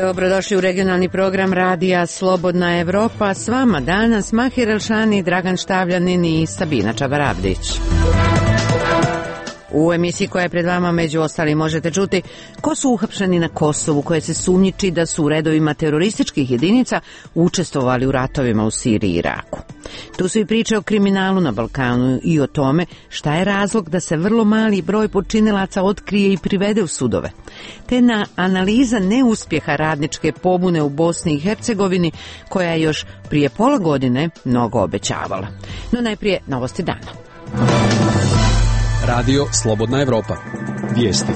Dobrodošli u regionalni program Radija Slobodna Evropa. S vama danas Mahir Elšani, Dragan Štavljanin i Sabina Čabarabdić. U emisiji koja je pred vama među ostalim možete čuti ko su uhapšeni na Kosovu, koje se sumnjiči da su u redovima terorističkih jedinica učestvovali u ratovima u Siriji i Iraku. Tu su i priče o kriminalu na Balkanu i o tome šta je razlog da se vrlo mali broj počinilaca otkrije i privede u sudove. Te na analiza neuspjeha radničke pobune u Bosni i Hercegovini, koja je još prije pola godine mnogo obećavala. No najprije novosti dana. Radio Slobodna Evropa. Vijesti.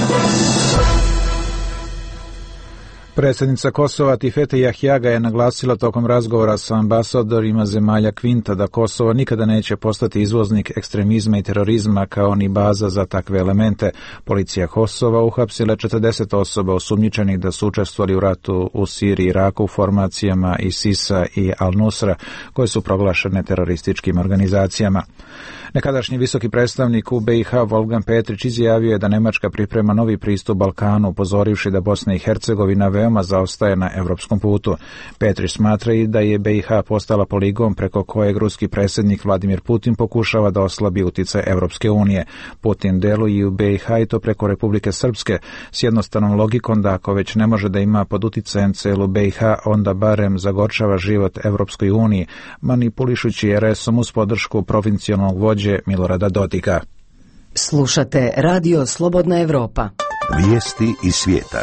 Predsjednica Kosova Tifete Jahjaga je naglasila tokom razgovora sa ambasadorima zemalja Kvinta da Kosovo nikada neće postati izvoznik ekstremizma i terorizma kao ni baza za takve elemente. Policija Kosova uhapsila 40 osoba osumnjičenih da su učestvovali u ratu u Siriji i Iraku u formacijama ISIS-a i Al-Nusra, koje su proglašene terorističkim organizacijama. Nekadašnji visoki predstavnik u BiH Wolfgang Petrić izjavio je da Nemačka priprema novi pristup Balkanu, upozorivši da Bosna i Hercegovina veoma zaostaje na evropskom putu. Petrić smatra i da je BiH postala poligon preko kojeg ruski predsjednik Vladimir Putin pokušava da oslabi uticaj Evropske unije. Putin deluje i u BiH i to preko Republike Srpske s jednostavnom logikom da ako već ne može da ima pod uticajem celu BiH, onda barem zagorčava život Evropskoj uniji, manipulišući RS-om uz podršku provincijalnog vođe Milorada Dodika. Slušate Radio Slobodna Evropa. Vijesti iz svijeta.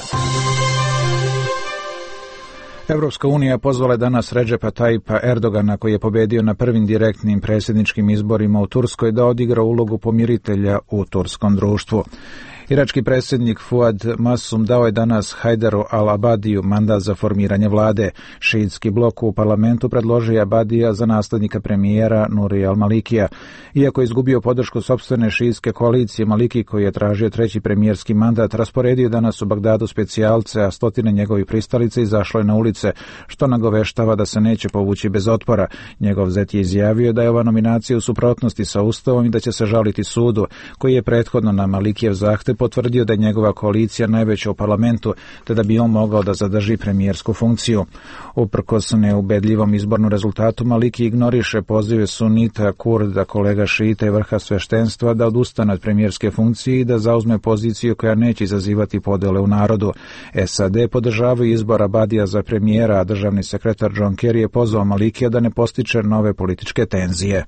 Evropska unija pozvala je danas Redžepa Tayyipa Erdogana, koji je pobedio na prvim direktnim predsjedničkim izborima u Turskoj, da odigra ulogu pomiritelja u turskom društvu. Irački predsjednik Fuad Masum dao je danas Hajdaru al-Abadiju mandat za formiranje vlade. Šiitski blok u parlamentu predložio je Abadija za naslednika premijera Nuri al-Malikija. Iako je izgubio podršku sopstvene šiitske koalicije, Maliki, koji je tražio treći premijerski mandat, rasporedio danas u Bagdadu specijalce, a stotine njegovih pristalica izašlo je na ulice, što nagoveštava da se neće povući bez otpora. Njegov zet je izjavio da je ova nominacija u suprotnosti sa Ustavom i da će se žaliti sudu, koji je prethodno na Malikijev zahtev potvrdio da je njegova koalicija najveća u parlamentu, te da bi on mogao da zadrži premijersku funkciju. Uprkos neubedljivom izbornom rezultatu, Maliki ignoriše pozive sunita, kurda, kolega šita i vrha sveštenstva da odustane od premijerske funkcije i da zauzme poziciju koja neće izazivati podele u narodu. SAD podržavaju izbor Abadija za premijera, a državni sekretar John Kerry je pozvao Malikija da ne postiče nove političke tenzije.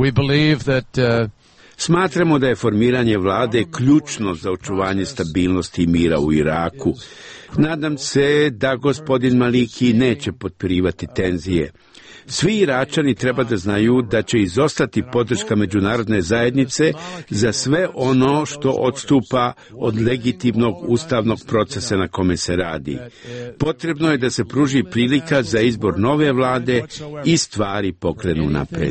Smatramo da je formiranje vlade ključno za očuvanje stabilnosti i mira u Iraku. Nadam se da gospodin Maliki neće potpirivati tenzije. Svi Iračani treba da znaju da će izostati podrška međunarodne zajednice za sve ono što odstupa od legitimnog ustavnog procesa na kome se radi. Potrebno je da se pruži prilika za izbor nove vlade i stvari pokrenu napred.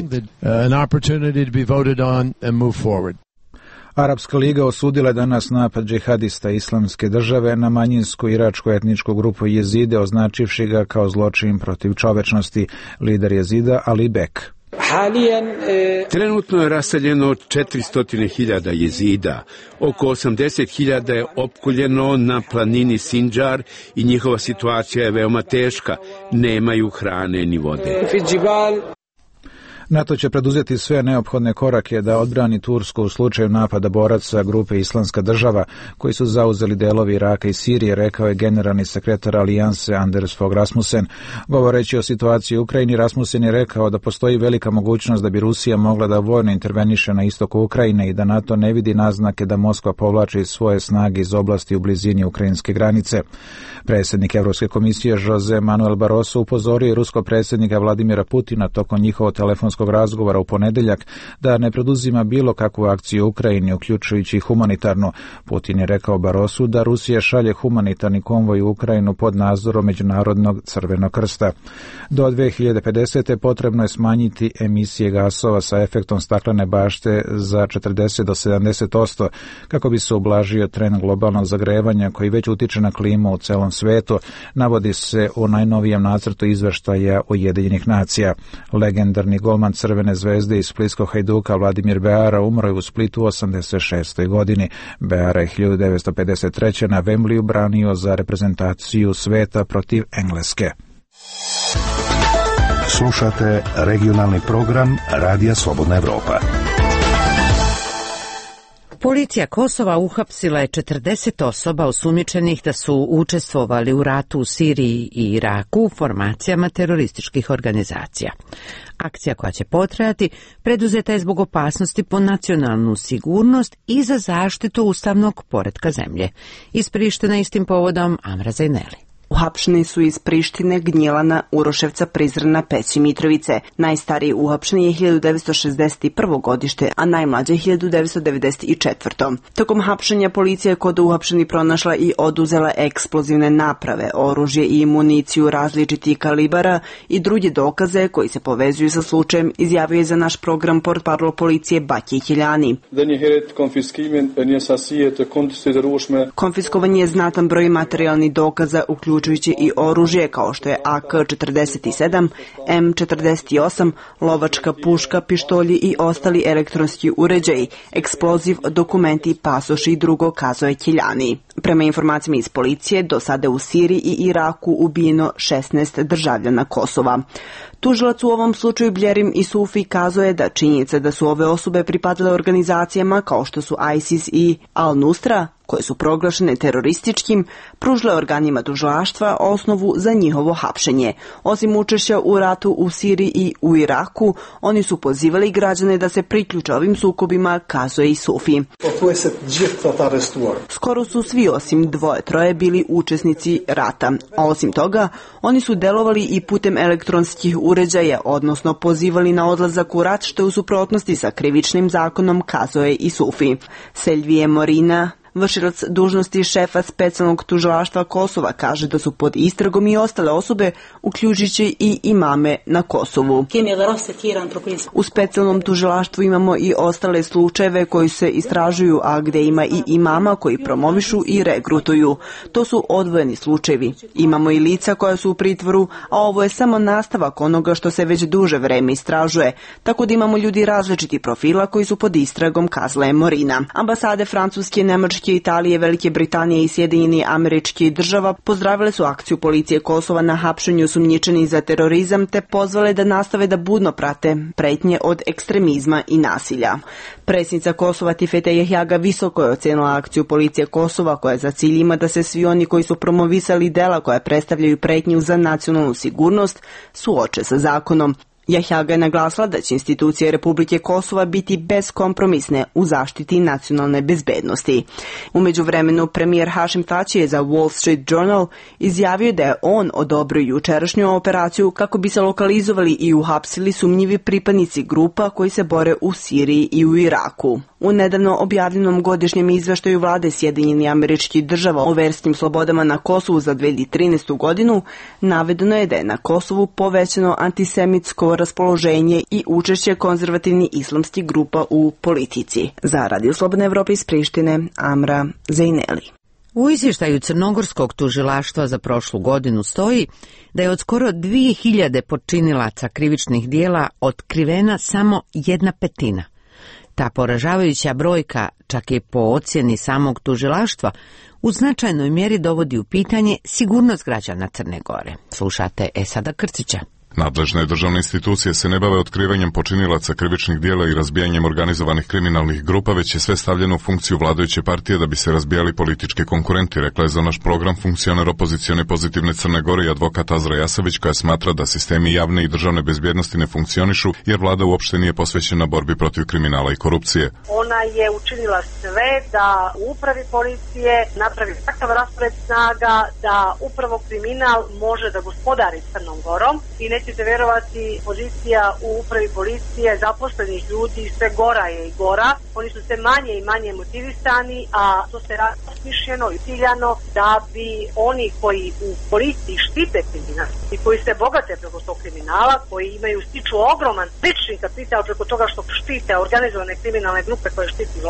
Arapska liga osudila je danas napad džihadista Islamske države na manjinsku iračku etničku grupu Jezide, označivši ga kao zločin protiv čovečnosti. Lider Jezida Ali Bek. Trenutno je raseljeno 400.000 Jezida. Oko 80.000 je opkoljeno na planini Sinjar i njihova situacija je veoma teška. Nemaju hrane ni vode. NATO će preduzeti sve neophodne korake da odbrani Tursku u slučaju napada boraca grupe Islamska država, koji su zauzeli delovi Iraka i Sirije, rekao je generalni sekretar Alijanse Anders Fogh Rasmussen. Govoreći o situaciji u Ukrajini, Rasmussen je rekao da postoji velika mogućnost da bi Rusija mogla da vojno interveniše na istoku Ukrajine i da NATO ne vidi naznake da Moskva povlači svoje snage iz oblasti u blizini ukrajinske granice. Predsjednik Evropske komisije Jose Manuel Barroso upozorio je ruskog predsjednika Vladimira Putina tokom njihovog telefonskog razgovora u ponedeljak da ne preduzima bilo kakvu akciju u Ukrajini, uključujući humanitarnu. Putin je rekao Barrosu da Rusija šalje humanitarni konvoj u Ukrajinu pod nadzorom Međunarodnog Crvenog krsta. Do 2050. potrebno je smanjiti emisije gasova sa efektom staklene bašte za 40 do 70% kako bi se ublažio trend globalnog zagrevanja koji već utiče na klimu u celom svetu, navodi se u najnovijem nacrtu izveštaja Ujedinjenih nacija. Legendarni golman golman Crvene zvezde i splitskog Hajduka Vladimir Beara umro je u Splitu u 86. godini. Beara je 1953. na Wembleyu branio za reprezentaciju sveta protiv Engleske. Slušate regionalni program Radija Slobodna Evropa. Policija Kosova uhapsila je 40 osoba osumnjičenih da su učestvovali u ratu u Siriji i Iraku u formacijama terorističkih organizacija. Akcija koja će potrajati preduzeta je zbog opasnosti po nacionalnu sigurnost i za zaštitu ustavnog poretka zemlje. Iz Prištine istim povodom Amra Zajneli. Uhapšeni su iz Prištine, Gnjilana, Uroševca, Prizrena, Peći, Mitrovice. Najstariji uhapšeni je 1961. godište, a najmlađe 1994. Tokom hapšenja policija je kod uhapšeni pronašla i oduzela eksplozivne naprave, oružje i municiju različitih kalibara i druge dokaze koji se povezuju sa slučajem, izjavio je za naš program portparol policije Batji Hiljani. Konfiskovan je znatan broj materijalnih dokaza, uključujući i oružje kao što je AK-47, M48, lovačka puška, pištolji i ostali elektronski uređaji, eksploziv, dokumenti, pasoši i drugo, kazao je Hiljani. Prema informacijama iz policije, do sada u Siriji i Iraku ubijeno 16 državljana Kosova. Tužilac u ovom slučaju Bljerim Isufi kazao je da činjenica da su ove osobe pripadale organizacijama kao što su ISIS i Al-Nusra, koje su proglašene terorističkim, pružile organima tužilaštva osnovu za njihovo hapšenje. Osim učešća u ratu u Siriji i u Iraku, oni su pozivali građane da se priključe ovim sukobima, kazao je Isufi. Skoro su svi osim 2-3 bili učesnici rata, a osim toga, oni su delovali i putem elektronskih uređaja, odnosno pozivali na odlazak u rat, što je u suprotnosti sa krivičnim zakonom, kazao je Isufi. Selvije Morina, vršilac dužnosti šefa specijalnog tužilaštva Kosova, kaže da su pod istragom i ostale osobe, uključujući i imame na Kosovu. U specijalnom tužilaštvu imamo i ostale slučajeve koji se istražuju, a gde ima i imama koji promovišu i regrutuju. To su odvojeni slučajevi. Imamo i lica koja su u pritvoru, a ovo je samo nastavak onoga što se već duže vreme istražuje, tako da imamo ljudi različitih profila koji su pod istragom, kazala je Morina. Ambasade Francuske, Nemačke, Italije, Velike Britanije i Sjedinjenih Američkih Država pozdravile su akciju policije Kosova na hapšenju osumnjičenih za terorizam te pozvale da nastave da budno prate pretnje od ekstremizma i nasilja. Predsjednica Kosova Tifete Jahjaga visoko je ocenila akciju policije Kosova koja za cilj ima da se svi oni koji su promovisali dela koja predstavljaju pretnju za nacionalnu sigurnost suoče sa zakonom. Jahjaga je naglasila da će institucije Republike Kosova biti beskompromisne u zaštiti nacionalne bezbednosti. U međuvremenu premijer Hašim Tači je za Wall Street Journal izjavio da je on odobrio jučerašnju operaciju kako bi se lokalizovali i uhapsili sumnjivi pripadnici grupa koji se bore u Siriji i u Iraku. U nedavno objavljenom godišnjem izveštaju vlade Sjedinjenih Američkih Država o verskim slobodama na Kosovu za 2013. godinu navedeno je da je na Kosovu povećano antisemitsko raspoloženje i učešće konzervativnih islamskih grupa u politici. Za Radio Slobodne Evrope iz Prištine, Amra Zajneli. U izvještaju Crnogorskog tužilaštva za prošlu godinu stoji da je od skoro 2000 počinilaca krivičnih dijela otkrivena samo 1/5. Ta poražavajuća brojka, čak i po ocjeni samog tužilaštva, u značajnoj mjeri dovodi u pitanje sigurnost građana Crne Gore. Slušate Esada Krcića. Nadležne državne institucije se ne bave otkrivanjem počinilaca krivičnih dijela i razbijanjem organizovanih kriminalnih grupa, već je sve stavljeno u funkciju vladajuće partije da bi se razbijali politički konkurenti, rekla je za naš program funkcioner opozicione Pozitivne Crne Gore i advokat Azra Jasavić, koja smatra da sistemi javne i državne bezbjednosti ne funkcionišu jer vlada uopšte nije posvećena borbi protiv kriminala i korupcije. Ona je učinila sve da u upravi policije napravi takav raspored snaga da upravo kriminal može da gospodari Crnom Gorom i nećete verovati, pozicija u upravi policije zaposlenih ljudi sve gora je i gora. Oni su sve manje i manje motivisani, a to se radi smišljeno i ciljano da bi oni koji u policiji štite kriminal i koji se bogate preko tog kriminala, koji stiču ogroman lični kapital preko toga što štite organizovane kriminalne grupe koje štiti vlast,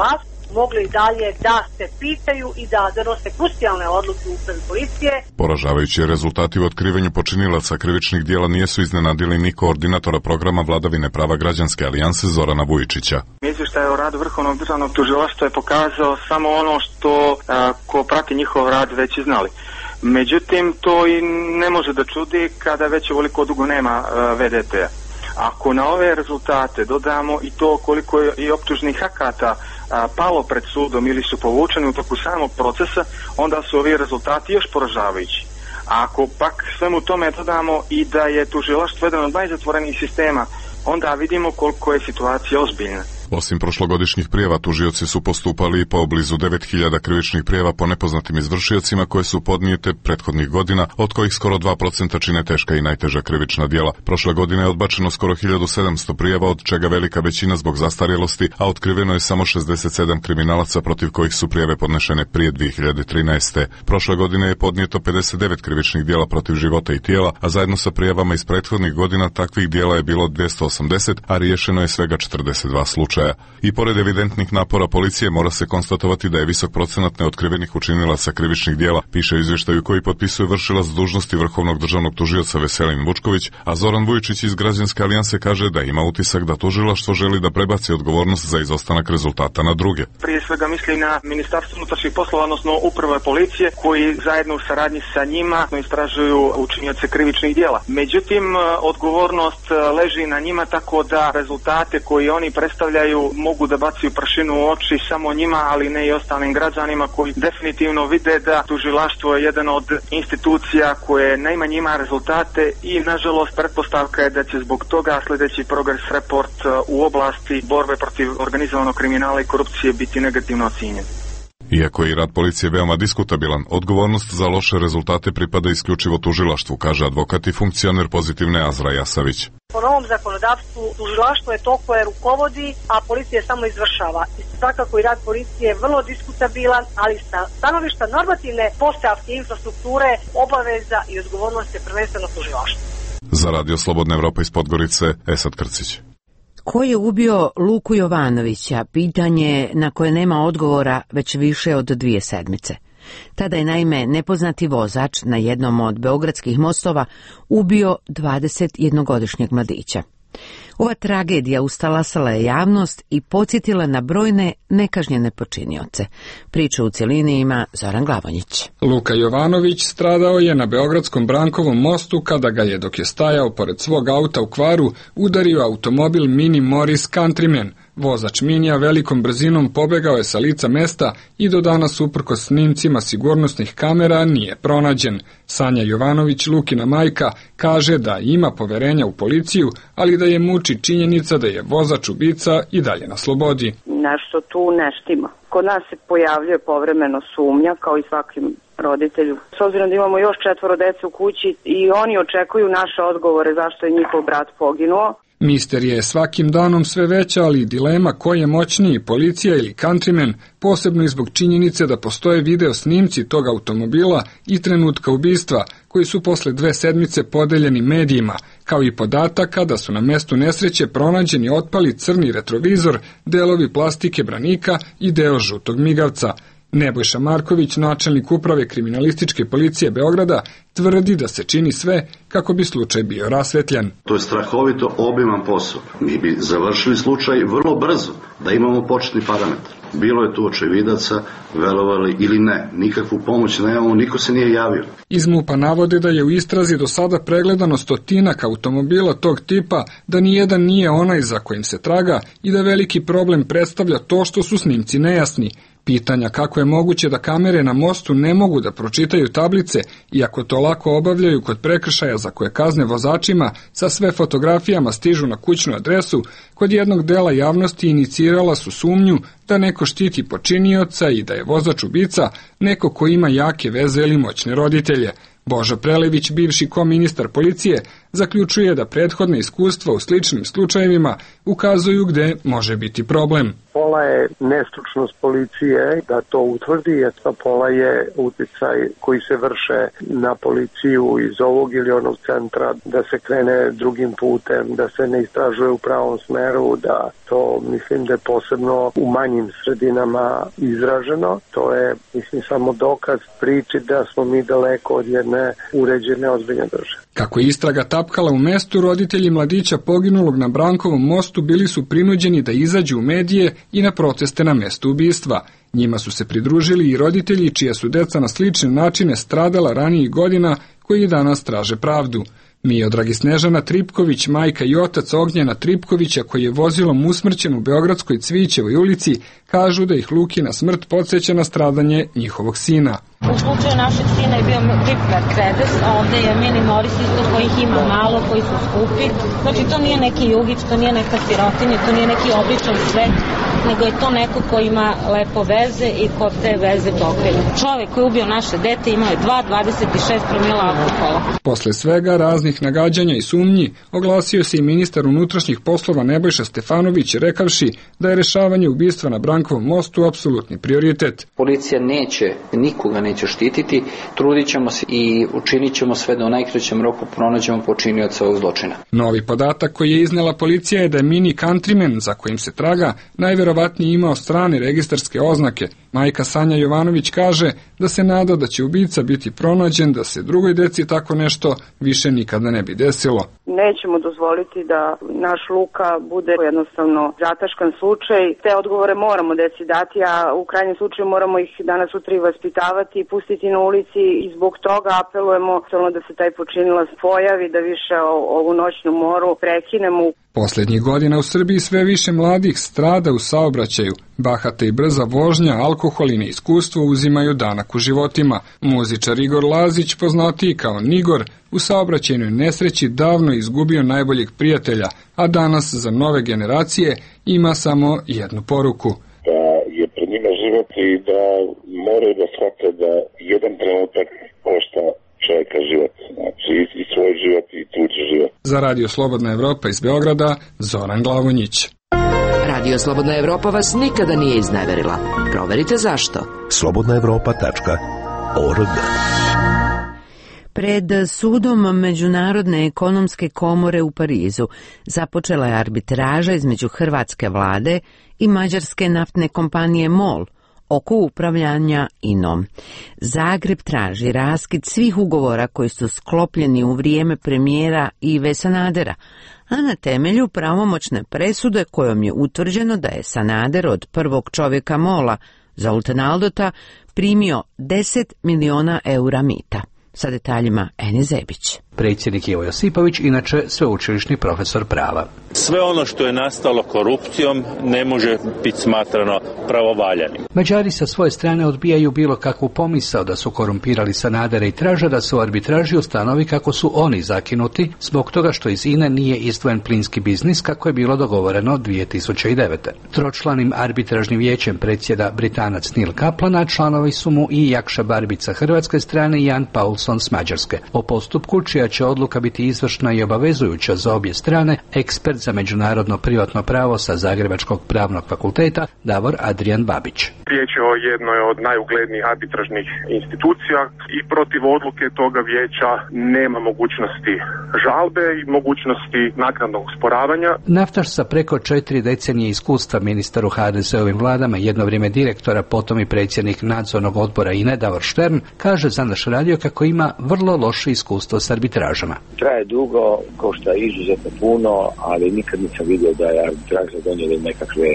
mogli i dalje da se pitaju i da donose krucijalne odluke u upravi policije. Poražavajući rezultati u otkrivanju počinilaca krivičnih dijela nisu iznenadili ni koordinatora programa vladavine prava građanske alijanse Zorana Vujičića. Izvještaj o radu Vrhovnog državnog tužilaštva je pokazao samo ono što ko prati njihov rad već i znali. Međutim, to i ne može da čudi kada već ovoliko dugo nema VDP-a. Ako na ove rezultate dodamo i to koliko je i optužnih akata palo pred sudom ili su povučeni u toku samog procesa, onda su ovi rezultati još poražavajući. A ako pak svemu tome dodamo i da je tužilaštvo jedan od najzatvorenijih sistema, onda vidimo koliko je situacija ozbiljna. Osim prošlogodišnjih prijava, tužioci su postupali i po blizu 9000 krivičnih prijava po nepoznatim izvršiocima koje su podnijete prethodnih godina, od kojih skoro 2% čine teška i najteža krivična djela. Prošle godine je odbačeno skoro 1700 prijava, od čega velika većina zbog zastarjelosti, a otkriveno je samo 67 kriminalaca protiv kojih su prijave podnešene prije 2013. Prošle godine je podnijeto 59 krivičnih djela protiv života i tijela, a zajedno sa prijavama iz prethodnih godina takvih djela je bilo 280, a riješeno je svega 42 slučaja. I pored evidentnih napora policije mora se konstatovati da je visok procenat neotkrivenih učinilaca krivičnih djela, piše u izvještaju koji potpisuje vršilac dužnosti Vrhovnog državnog tužioca Veselin Vučković, a Zoran Vujičić iz Građanske alijanse kaže da ima utisak da tužilaštvo želi da prebaci odgovornost za izostanak rezultata na druge. Prije svega misli na Ministarstvo unutrašnjih poslova, odnosno uprave policije, koji zajedno u saradnji sa njima istražuju učinioce krivičnih djela. Međutim, odgovornost leži na njima, tako da rezultate koji oni predstavljaju mogu da bacaju prašinu u oči samo njima, ali ne i ostalim građanima koji definitivno vide da tužilaštvo je jedan od institucija koje najmanje ima rezultate i nažalost pretpostavka je da će zbog toga sljedeći progress report u oblasti borbe protiv organizovanog kriminala i korupcije biti negativno ocijenjen. Iako je i rad policije veoma diskutabilan, odgovornost za loše rezultate pripada isključivo tužilaštvu, kaže advokat i funkcioner Pozitivne Azra Jasavić. Po novom zakonodavstvu tužilaštvo je to koje rukovodi, a policija samo izvršava. I svakako i rad policije je vrlo diskutabilan, ali sa stanovišta normativne postavke infrastrukture, obaveza i odgovornost je prvenstveno tužilaštvo. Za Radio Slobodna Evropa iz Podgorice, Esad Krcić. Ko je ubio Luku Jovanovića? Pitanje na koje nema odgovora već više od 2 sedmice. Tada je naime nepoznati vozač na jednom od beogradskih mostova ubio 21-godišnjeg mladića. Ova tragedija ustalasala je javnost i podsjetila na brojne nekažnjene počinioce. Priču u cjelini ima Zoran Glavonjić. Luka Jovanović stradao je na Beogradskom Brankovom mostu kada ga je, dok je stajao pored svog auta u kvaru, udario automobil Mini Morris Countryman. Vozač Minija velikom brzinom pobegao je sa lica mesta i do danas, uprkos snimcima sigurnosnih kamera, nije pronađen. Sanja Jovanović, Lukina majka, kaže da ima poverenja u policiju, ali da je muči činjenica da je vozač ubica i dalje na slobodi. Nešto tu ne štima. Kod nas se pojavljuje povremeno sumnja, kao i svakim roditelju. S obzirom da imamo još 4 dece u kući i oni očekuju naše odgovore zašto je njihov brat poginuo. Misterija je svakim danom sve veća, ali i dilema ko je moćniji, policija ili countryman, posebno i zbog činjenice da postoje video snimci tog automobila i trenutka ubistva, koji su posle 2 sedmice podeljeni medijima, kao i podataka da su na mestu nesreće pronađeni otpali crni retrovizor, delovi plastike branika i deo žutog migavca. Nebojša Marković, načelnik uprave kriminalističke policije Beograda, tvrdi da se čini sve kako bi slučaj bio rasvetljan. To je strahovito obiman posao. Mi bi završili slučaj vrlo brzo, da imamo početni parametar. Bilo je tu očevidaca, verovali ili ne. Nikakvu pomoć nemamo, niko se nije javio. Iz MUP-a navode da je u istrazi do sada pregledano 100 automobila tog tipa, da nijedan nije onaj za kojim se traga i da veliki problem predstavlja to što su snimci nejasni. Pitanja kako je moguće da kamere na mostu ne mogu da pročitaju tablice, iako to lako obavljaju kod prekršaja za koje kazne vozačima, sa sve fotografijama stižu na kućnu adresu, kod jednog dela javnosti inicirala su sumnju da neko štiti počinioca i da je vozač ubica neko ko ima jake veze ili moćne roditelje. Božo Prelević, bivši koministar policije, zaključuje da prethodne iskustva u sličnim slučajevima ukazuju gde može biti problem. Pola je nestručnost policije da to utvrdi, a pola je uticaj koji se vrše na policiju iz ovog ili onog centra, da se krene drugim putem, da se ne istražuje u pravom smeru, da to mislim da je posebno u manjim sredinama izraženo. To je mislim samo dokaz priči da smo mi daleko od jedne uređene ozbiljne države. Kako je istraga tapkala u mestu, roditelji mladića poginulog na Brankovom mostu bili su prinuđeni da izađu u medije i na proteste na mestu ubistva. Njima su se pridružili i roditelji čija su deca na slične načine stradala ranijih godina, koji i danas traže pravdu. Miodrag i Snežana Tripković, majka i otac Ognjena Tripkovića, koji je vozilom usmrćen u beogradskoj Cvićevoj ulici, kažu da ih Lukina smrt podsjeća na stradanje njihovog sina. U slučaju našeg sina je bio tip Mercedes, a ovde je Mini Moris isto kojih ima malo, koji su skupi. Znači to nije neki jugić, to nije neka sirotinja, to nije neki običan svet, nego je to neko ko ima lepo veze i ko te veze pokrije. Čovek koji je ubio naše dete imao je 2,26 promila alkohola. Posle svega raznih nagađanja i sumnji oglasio se i ministar unutrašnjih poslova Nebojša Stefanović, rekavši da je rešavanje ubistva na Brankovom mostu apsolutni prioritet. Policija nikoga neće štititi, trudit ćemo se i učinit ćemo sve da u najkraćem roku pronađemo počinioca ovog zločina. Novi podatak koji je iznela policija je da je Mini Countryman, za kojim se traga, najverovatnije imao strane registarske oznake. Majka Sanja Jovanović kaže da se nada da će ubica biti pronađen, da se drugoj deci tako nešto više nikada ne bi desilo. Nećemo dozvoliti da naš Luka bude jednostavno zataškan slučaj. Te odgovore moramo deci dati, a u krajnjem slučaju moramo ih danas sutra vaspitavati i pustiti na ulici i zbog toga apelujemo da se taj počinilac pojavi, da više ovu noćnu moru prekinemo. Poslednjih godina u Srbiji sve više mladih strada u saobraćaju. Bahata i brza vožnja, alkohol i neiskustvo uzimaju danak u životima. Muzičar Igor Lazić, poznatiji kao Nigor, u saobraćajnoj nesreći davno izgubio najboljeg prijatelja, a danas za nove generacije ima samo jednu poruku. Da je pred njima život i da moraju da shvate da jedan trenutak košta čovjeka život, znači i svoj život i tuđi život. Za Radio Slobodna Evropa iz Beograda, Zoran Glavonjić. Radio Slobodna Evropa vas nikada nije izneverila. Proverite zašto. slobodnaevropa.org. Pred sudom Međunarodne ekonomske komore u Parizu započela je arbitraža između hrvatske vlade i mađarske naftne kompanije MOL oko upravljanja INOM. Zagreb traži raskid svih ugovora koji su sklopljeni u vrijeme premijera Ive Sanadera, a na temelju pravomoćne presude kojom je utvrđeno da je Sanader od prvog čovjeka MOL-a, Zoltana Aldota, primio 10 miliona eura mita. Sa detaljima Eni Zebić. Predsjednik Ivo Josipović, inače sveučilišni profesor prava. Sve ono što je nastalo korupcijom ne može biti smatrano pravovaljanim. Mađari sa svoje strane odbijaju bilo kakvu pomisao da su korumpirali Sanadera i traže da se u arbitraži ustanovi kako su oni zakinuti zbog toga što iz INE nije izdvojen plinski biznis kako je bilo dogovoreno 2009. Tročlanim arbitražnim vijećem predsjeda Britanac Neil Kaplan, a članovi su mu i Jakša Barbić sa hrvatske strane i Jan Paulson s mađarske. O postupku čija će odluka biti izvršna i obavezujuća za obje strane, ekspert za međunarodno privatno pravo sa Zagrebačkog pravnog fakulteta Davor Adrian Babić. Riječ je o jednoj od najuglednijih arbitražnih institucija i protiv odluke toga vijeća nema mogućnosti žalbe i mogućnosti naknadnog osporavanja. Naftaš sa preko 4 decenije iskustva, ministar u HDZ-ovim vladama, jedno vrijeme direktora, potom i predsjednik nadzornog odbora INE Davor Štern, kaže za naš radio kako ima vrlo loše iskustvo s arbitražama. Traje dugo, košta izuzetno puno, ali nikad nisam vidio da je arbitraža donijeli nekakve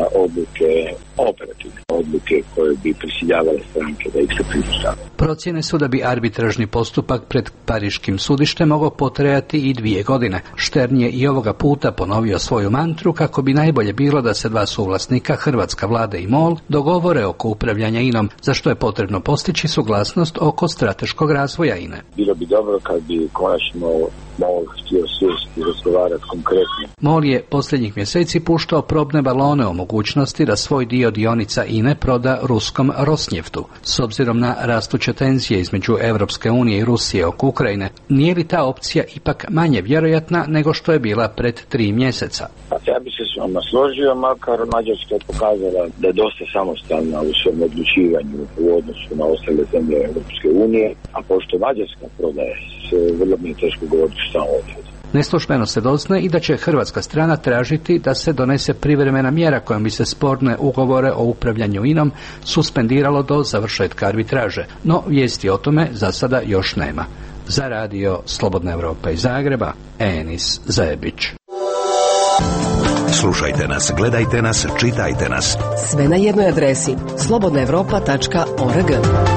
odluke, operativne odluke koje bi prisiljavale stranke da ih se pridržavaju. Procjene su da bi arbitražni postupak pred pariškim sudištem mogao potrajati i 2 godine. Štern je i ovoga puta ponovio svoju mantru kako bi najbolje bilo da se dva suvlasnika, hrvatska vlada i MOL, dogovore oko upravljanja INOM, za što je potrebno postići suglasnost oko strateškog razvoja INE. Bilo bi dobro kad bi konačno MOL htio sjesti i razgovarati konkretno. MOL je posljednjih mjeseci puštao probne balone o mogućnosti da svoj dio dionica INE proda ruskom Rosnjeftu. S obzirom na rastuće tenzije između Europske unije i Rusije oko Ukrajine, nije li ta opcija ipak manje vjerojatna nego što je bila pred 3 mjeseca? Ja bi se s vama složio, makar Mađarska je pokazala da je dosta samostalna u svom odlučivanju u odnosu na ostale zemlje Europske unije, a pošto Mađarska prodaje, vrlo mi je teško govoriti šta ovdje. Neslužbeno se doznaje i da će hrvatska strana tražiti da se donese privremena mjera kojom bi se sporne ugovore o upravljanju INA-om suspendiralo do završetka arbitraže, no vijesti o tome za sada još nema. Za radio Slobodna Evropa iz Zagreba, Enis Zajebić. Slušajte nas, gledajte nas, čitajte nas. Sve na jednoj adresi slobodnaevropa.org.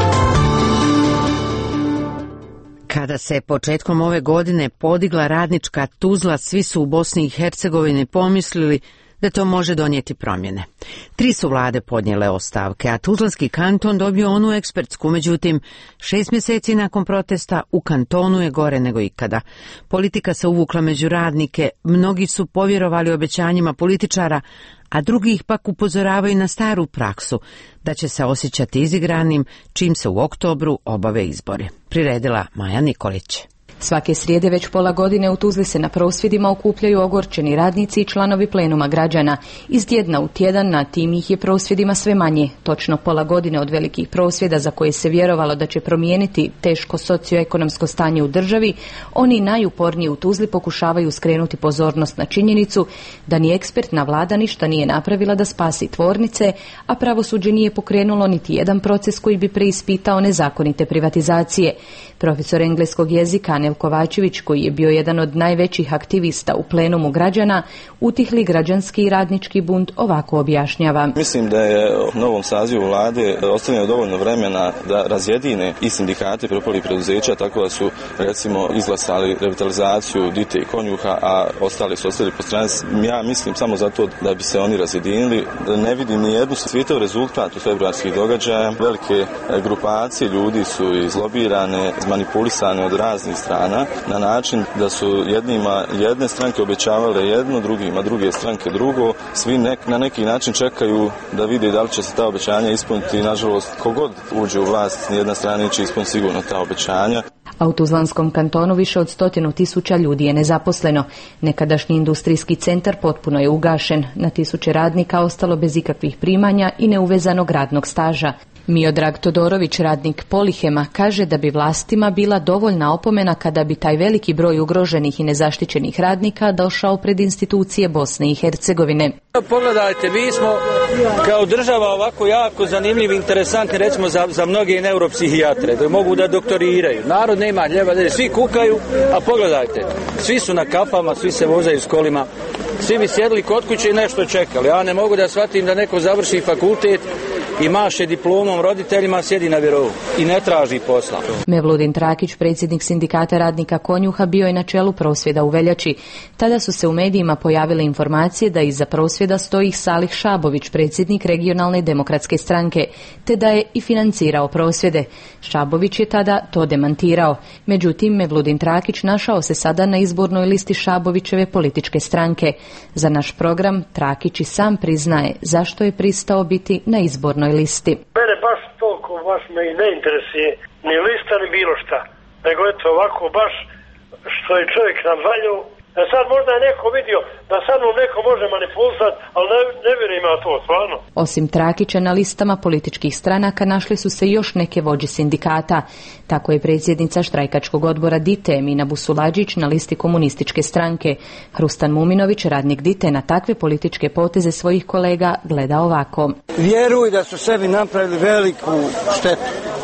Kada se početkom ove godine podigla radnička Tuzla, svi su u Bosni i Hercegovini pomislili da to može donijeti promjene. 3 su vlade podnijele ostavke, a Tuzlanski kanton dobio onu ekspertsku, međutim, 6 mjeseci nakon protesta u kantonu je gore nego ikada. Politika se uvukla među radnike, mnogi su povjerovali obećanjima političara, a drugi ih pak upozoravaju na staru praksu, da će se osjećati izigranim čim se u oktobru obave izbori. Priredila Maja Nikolić. Svake srijede već pola godine u Tuzli se na prosvjedima okupljaju ogorčeni radnici i članovi plenuma građana. Iz tjedna u tjedan na tim ih je prosvjedima sve manje. Točno pola godine od velikih prosvjeda za koje se vjerovalo da će promijeniti teško socioekonomsko stanje u državi, oni najuporniji u Tuzli pokušavaju skrenuti pozornost na činjenicu da ni ekspertna vlada ništa nije napravila da spasi tvornice, a pravosuđe nije pokrenulo niti jedan proces koji bi preispitao nezakonite privatizacije. Profesor engleskog jezika Anel Kovačević, koji je bio jedan od najvećih aktivista u plenumu građana, utihli građanski i radnički bunt ovako objašnjava. Mislim da je u novom sazivu vlade ostavljeno dovoljno vremena da razjedine i sindikati propalih preduzeća, tako da su recimo izglasali revitalizaciju Dite i Konjuha, a ostali su ostali po strani. Ja mislim samo zato da bi se oni razjedinili. Ne vidim ni jednu svjetov rezultat u februarskih događaja. Velike grupacije ljudi su izlobirane, izmanipulisane od raznih strana na način da su jedne stranke obećavale jedno, drugima druge stranke drugo. Svi na neki način čekaju da vide da li će se ta obećanja ispuniti. Nažalost, kogod uđe u vlast, nijedna strana neće ispuniti sigurno ta obećanja. A u Tuzlanskom kantonu više od 100.000 ljudi je nezaposleno. Nekadašnji industrijski centar potpuno je ugašen. Na tisuće radnika ostalo bez ikakvih primanja i neuvezanog radnog staža. Miodrag Todorović, radnik Polihema, kaže da bi vlastima bila dovoljna opomena kada bi taj veliki broj ugroženih i nezaštićenih radnika došao pred institucije Bosne i Hercegovine. Pogledajte, mi smo kao država ovako jako zanimljivi, interesantni, recimo za mnoge neuropsihijatre, da mogu da doktoriraju. Narod nema ljeva, svi kukaju, a pogledajte, svi su na kafama, svi se vozaju s kolima, svi bi sjedili kod kuće i nešto čekali. Ja ne mogu da shvatim da neko završi fakultet i maše diplomom roditeljima, sjedi na birovu i ne traži posla. Mevludin Trakić, predsjednik sindikata radnika Konjuha, bio je na čelu prosvjeda u veljači. Tada su se u medijima pojavile informacije da iza prosvjeda stoji Salih Šabović, predsjednik regionalne demokratske stranke, te da je i financirao prosvjede. Šabović je tada to demantirao. Međutim, Mevludin Trakić našao se sada na izbornoj listi Šabovićeve političke stranke. Za naš program Trakić i sam priznaje zašto je pristao biti na izbornoj listi. Mene baš toliko me i ne interesuje ni lista ni bilo šta, nego eto ovako baš što je čovjek nadvaljao. Sad možda je neko vidio da sad mu neko može manipulisati, ali ne vjerujem ja to stvarno. Osim Trakića na listama političkih stranaka našli su se još neke vođe sindikata. Tako je predsjednica štrajkačkog odbora Dite Emina Busuladžić na listi komunističke stranke. Hrustan Muminović, radnik Dite, na takve političke poteze svojih kolega gleda ovako. Vjeruj da su sebi napravili veliku štetu,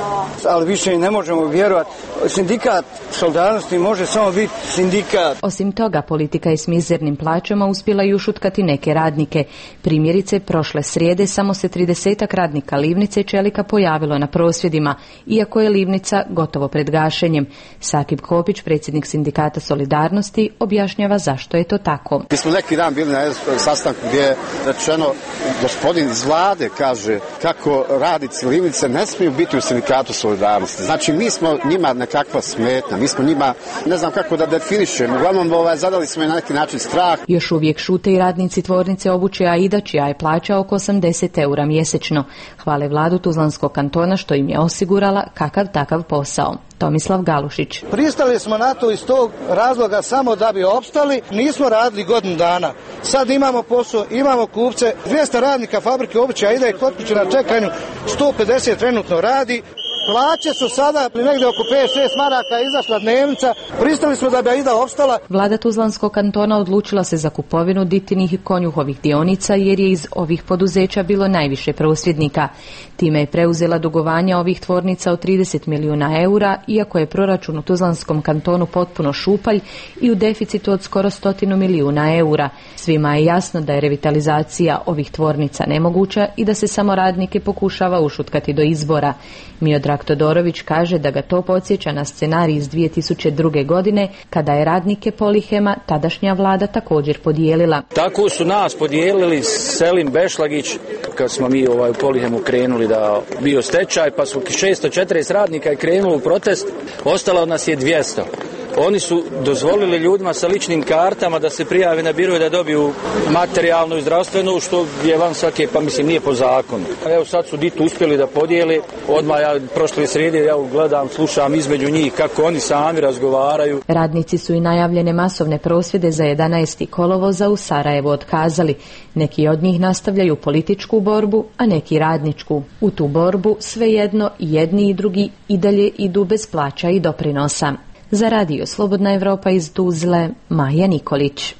ali više ne možemo vjerovati. Sindikat solidarnosti može samo biti sindikat. Osim toga, Stara politika je s mizernim plaćama uspjela i ušutkati neke radnike. Primjerice, prošle srijede samo se 30 radnika livnice i čelika pojavilo na prosvjedima, iako je livnica gotovo pred gašenjem. Sakib Kopić, predsjednik sindikata Solidarnosti, objašnjava zašto je to tako. Mi smo neki dan bili na sastanku gdje je rečeno, gospodin iz vlade kaže kako radnici livnice ne smiju biti u sindikatu Solidarnosti. Znači mi smo njima nekakva smetnja, mi smo njima, ne znam kako da definišemo, uglavnom zadali smo i na neki način strah. Još uvijek šute i radnici tvornice obuće Aida, čija je plaća oko 80 eura mjesečno. Hvale vladu Tuzlanskog kantona što im je osigurala kakav takav posao. Tomislav Galušić. Pristali smo na to iz tog razloga samo da bi opstali, nismo radili godinu dana. Sad imamo posao, imamo kupce, 200 radnika fabrike obuće Aida i kod kuće na čekanju, 150 trenutno radi. Plaće su sada negdje oko 5-6 maraka izašla dnevnica, pristali smo da bi Aida opstala. Vlada Tuzlanskog kantona odlučila se za kupovinu Ditinih i Konjuhovih dionica jer je iz ovih poduzeća bilo najviše prosvjednika. Time je preuzela dugovanja ovih tvornica od 30 milijuna eura, iako je proračun u Tuzlanskom kantonu potpuno šupalj i u deficitu od skoro 100 milijuna eura. Svima je jasno da je revitalizacija ovih tvornica nemoguća i da se samo radnike pokušava ušutkati do izbora. Miodrag Todorović kaže da ga to podsjeća na scenarij iz 2002. godine, kada je radnike Polihema tadašnja vlada također podijelila. Tako su nas podijelili Selim Bešlagić, kad smo mi u Polihemu krenuli da bio stečaj, pa su 640 radnika je krenulo u protest, ostalo od nas je 200. Oni su dozvolili ljudima sa ličnim kartama da se prijave na biro i da dobiju materijalnu i zdravstvenu, što je van svake, pa mislim nije po zakonu. Evo sad su ditu uspjeli da podijeli, odmah ja prošle srijede ja gledam, slušam između njih kako oni sami razgovaraju. Radnici su i najavljene masovne prosvjede za 11. kolovoza u Sarajevu otkazali. Neki od njih nastavljaju političku borbu, a neki radničku. U tu borbu svejedno jedni i drugi i dalje idu bez plaća i doprinosa. Za radio Slobodna Evropa iz Tuzle, Maja Nikolić.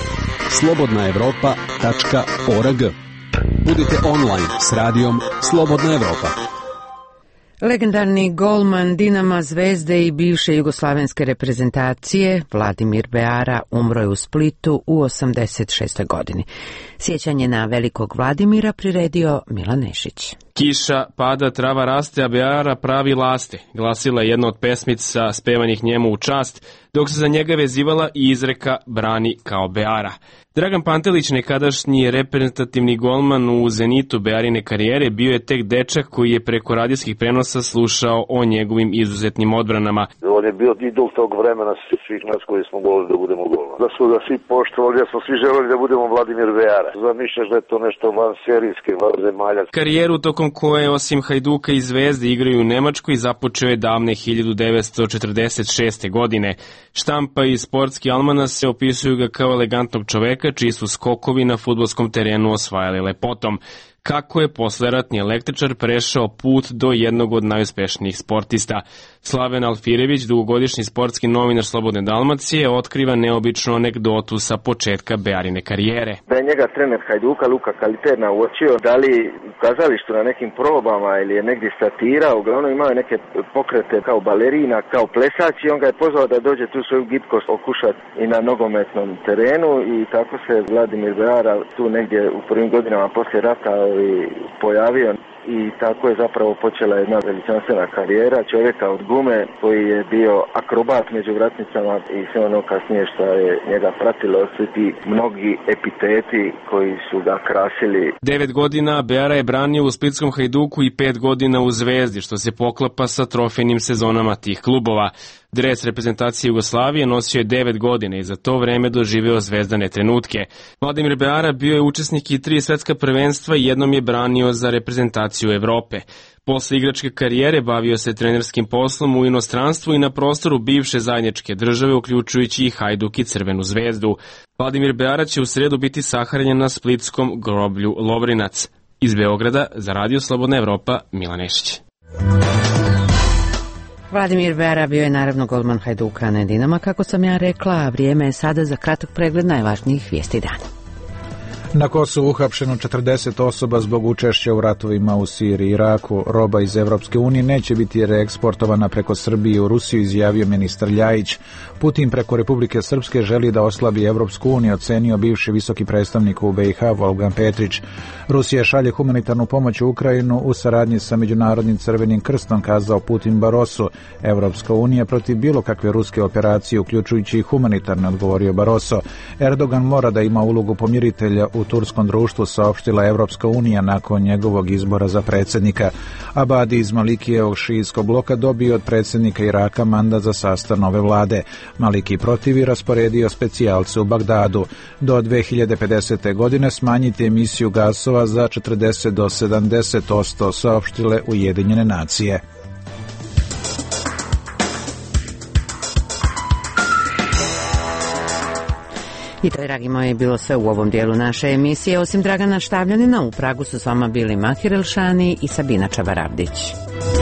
slobodnaevropa.org. Budite online s radijom Slobodna Evropa. Legendarni golman Dinama, Zvezde i bivše jugoslavenske reprezentacije Vladimir Beara umro je u Splitu u 86. godini. Sjećanje na velikog Vladimira priredio Milan Nešić. Kiša pada, trava raste, a Beara pravi laste, glasila je jedna od pesmica spevanih njemu u čast, dok se za njega vezivala i izreka brani kao Beara. Dragan Pantelić, nekadašnji reprezentativni golman u zenitu Bearine karijere, bio je tek dečak koji je preko radijskih prenosa slušao o njegovim izuzetnim odbranama. On je bio idol tog vremena svih nas koji smo govorili da budemo golman. Da su ga svi poštovali, da smo svi želeli da budemo Vladimir Beara. Zamišljaš da je to nešto van serijske, van zemalja. Karijeru tokom koje osim Hajduka i Zvezde igraju u Nemačkoj započeo je davne 1946. godine. Štampa i sportski almanasi opisuju ga kao elegantnog čoveka čiji su skokovi na fudbalskom terenu osvajali lepotom. Kako je posleratni električar prešao put do jednog od najuspešnijih sportista. Slaven Alfirević, dugogodišnji sportski novinar Slobodne Dalmacije, otkriva neobičnu anegdotu sa početka Bearine karijere. Da je njega trener Hajduka Luka Kaliter naučio, da li u kazalištu na nekim probama ili je negdje statirao, uglavnom imao je neke pokrete kao balerina, kao plesač i on ga je pozvao da dođe tu svoju gibkost okušati i na nogometnom terenu i tako se Vladimir Beara tu negdje u prvim godinama poslije rata pojavio i tako je zapravo počela jedna veličanstvena karijera čovjeka od gume koji je bio akrobat među vratnicama i sve ono kasnije što je njega pratilo, svi ti mnogi epiteti koji su ga krasili. 9 godina Beara je branio u splitskom Hajduku i 5 godina u Zvezdi, što se poklapa sa trofejnim sezonama tih klubova. Dres reprezentacije Jugoslavije nosio je 9 godina i za to vreme doživeo zvezdane trenutke. Vladimir Beara bio je učesnik i 3 svetska prvenstva i jednom je branio za reprezentaciju Evrope. Posle igračke karijere bavio se trenerskim poslom u inostranstvu i na prostoru bivše zajedničke države, uključujući i Hajduk i Crvenu zvezdu. Vladimir Beara će u sredu biti sahranjen na splitskom groblju Lovrinac. Iz Beograda za radio Slobodna Evropa, Milan Nešić. Vladimir Beara bio je naravno golman Hajduka, ne Dinama, kako sam ja rekla, a vrijeme je sada za kratak pregled najvažnijih vijesti dana. Na Kosovu uhapšeno 40 osoba zbog učešća u ratovima u Siriji i Iraku. Roba iz Evropske unije neće biti reeksportovana preko Srbije u Rusiju, izjavio ministar Ljajić. Putin preko Republike Srpske želi da oslabi Evropsku uniju, ocenio bivši visoki predstavnik u BiH Volgan Petrić. Rusija šalje humanitarnu pomoć u Ukrajinu u saradnji sa Međunarodnim crvenim krstom, kazao Putin Barosu. Evropska unija protiv bilo kakve ruske operacije, uključujući i humanitarne, odgovorio Baroso. Erdogan mora da ima ulogu pomiritelja u turskom društvu, saopštila Evropska unija nakon njegovog izbora za predsjednika. Abadi iz Malikijevog šijitskog bloka dobio od predsjednika Iraka mandat za sastav nove vlade. Maliki protiv i rasporedio specijalce u Bagdadu. Do 2050. godine smanjiti emisiju gasova za 40 do 70%, saopštile Ujedinjene nacije. I to je, dragi moji, bilo sve u ovom dijelu naše emisije. Osim Dragana Štavljanina, u Pragu su s vama bili Mahir Elšani i Sabina Čavaravdić.